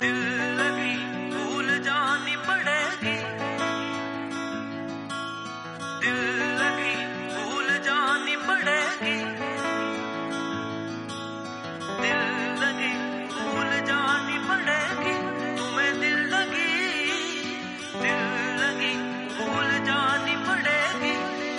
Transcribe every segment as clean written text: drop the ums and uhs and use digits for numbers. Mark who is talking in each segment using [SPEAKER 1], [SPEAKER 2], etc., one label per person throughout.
[SPEAKER 1] दिल लगी भूल जानी पड़ेगी, दिल लगी भूल जानी पड़ेगी, दिल लगी भूल जानी पड़ेगी, तुम्हें दिल लगी भूल जानी पड़ेगी।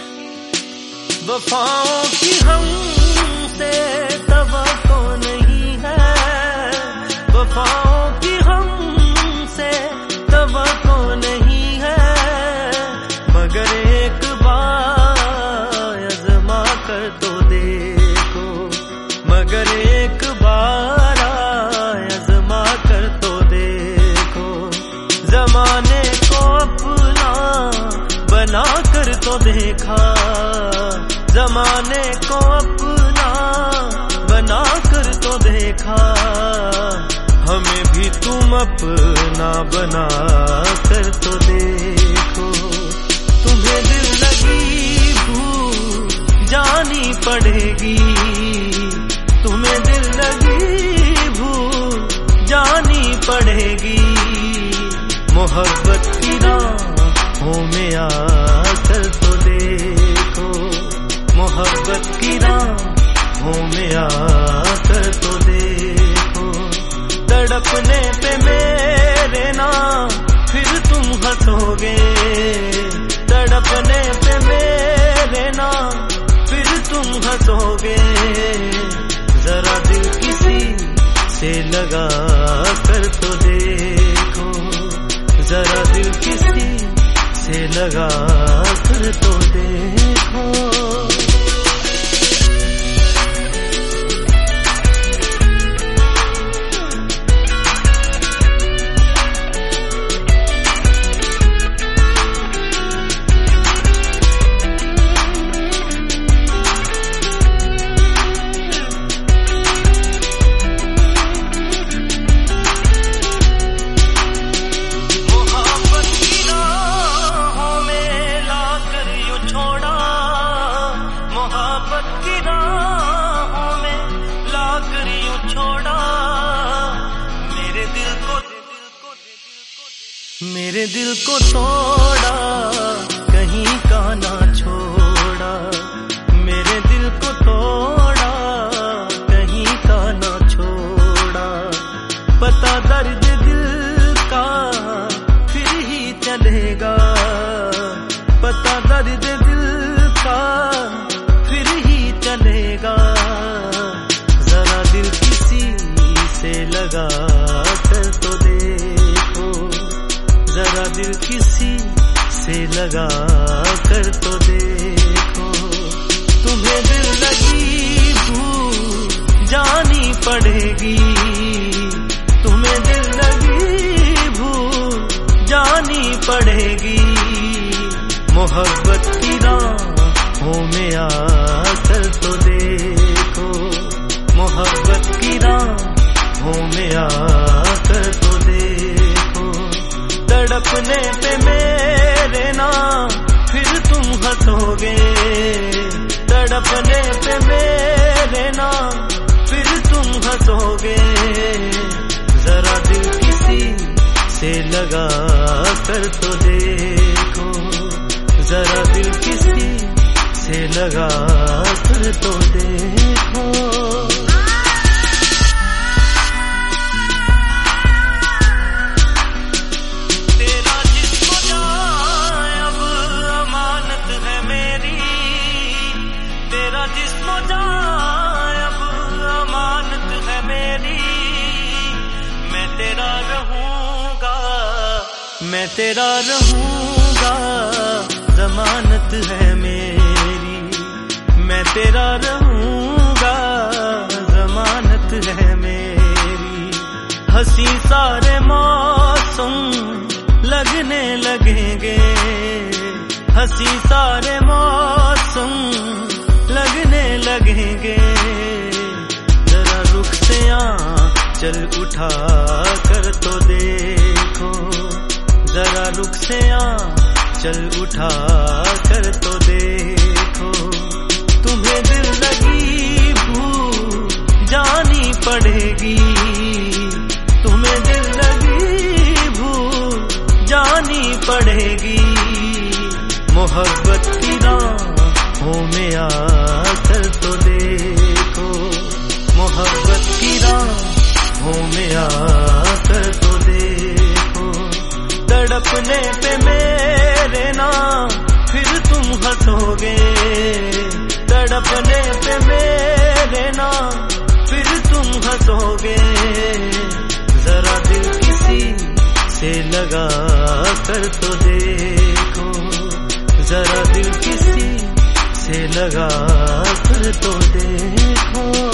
[SPEAKER 1] वफाओं की हमसे तवक्को नहीं है, वफाओं की हमसे तवक्को नहीं है, मगर एक बार आज़मा कर तो देखो, मगर एक बार आज़मा कर तो देखो, ज़माने को अपना बना कर तो देखा, ज़माने को अपना बना कर तो देखा, हमें भी तुम अपना बना कर तो देखो। तुम्हें दिल लगी भूल जानी पड़ेगी, तुम्हें दिल लगी भूल जानी पड़ेगी, मोहब्बत की राहों में आकर तो देखो, मोहब्बत की राहों में आकर तो देखो। तड़पने पे मेरे ना फिर तुम हंसोगे, तड़पने पे मेरे ना फिर तुम हंसोगे, जरा दिल किसी से लगा कर तो देखो, जरा दिल किसी से लगा कर तो देखो। मेरे दिल को तोड़ा कहीं का ना छोड़ा, मेरे दिल को तोड़ा कहीं का ना छोड़ा, पता दर्द दिल का फिर ही चलेगा, पता दर्द दिल का फिर ही चलेगा, जरा दिल किसी से लगा कर तो देखो, जरा दिल किसी से लगा कर तो देखो। तुम्हें दिल लगी भूल जानी पड़ेगी, तुम्हें दिल लगी भूल जानी पड़ेगी, मोहब्बत की राहों में आकर तो देखो, मोहब्बत की राहों में आकर तो देखो। तड़पने पे मेरे ना फिर तुम हंसोगे, तड़पने पे मेरे ना फिर तुम हंसोगे, जरा दिल किसी से लगा कर तो देखो, जरा दिल किसी से लगा कर तो देखो। जिस्मो जाए अब अमानत है मेरी, मैं तेरा रहूंगा, मैं तेरा रहूंगा, जमानत है मेरी, मैं तेरा रहूंगा, जमानत है मेरी। हंसी सारे मौसम लगने लगेंगे, हंसी सारे मौसम लगने लगेंगे, जरा रुख से आंचल उठा कर तो देखो, जरा रुख से आंचल उठा कर तो देखो। तुम्हें दिल लगी भूल जानी पड़ेगी, तुम्हें दिल लगी
[SPEAKER 2] बनेगी। मोहब्बत की राहों में आकर तो देखो, मोहब्बत की राहों में आकर तो देखो। तड़पने पे मेरे ना फिर तुम हंसोगे, तड़पने पे मेरे ना फिर तुम हंसोगे। जरा दिल किसी से लगा कर तो देखो, जरा दिल किसी से लगा कर तो देखो।